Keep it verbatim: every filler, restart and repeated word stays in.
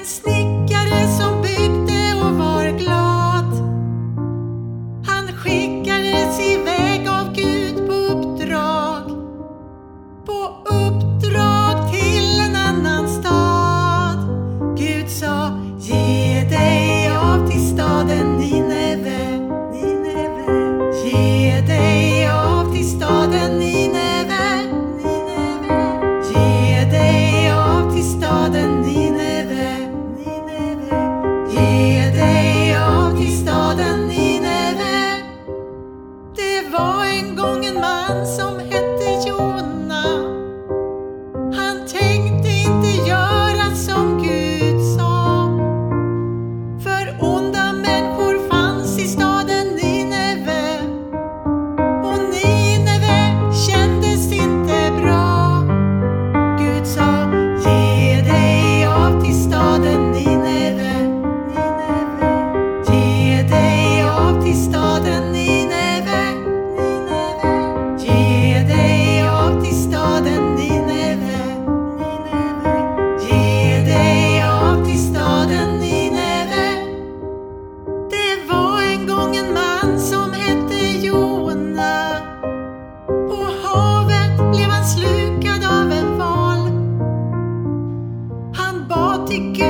snickare som byggde och var glad. Han skickades iväg av Gud på uppdrag. På uppdrag till en annan stad. Gud sa, ge dig av till staden Nineve. Nineve. Ge dig av till staden Nineve. Nineve. Ge dig av till staden Nineve. Nineve. Ge dig av till staden Nineve. Det var en gång en man som hette Jona. Han tänkte inte göra som Gud sa. För onda människor fanns i staden Nineve. Och Nineve kändes inte bra. Gud sa, ge dig av till staden Nineve. Nineve. Ge dig av till staden Nineve. Nineve. Ge dig av till staden Nineve. Nineve. Ge dig av till staden Nineve. Det var en gång en man som hette Jona. På havet blev han slukad av en val. Han bad till Gud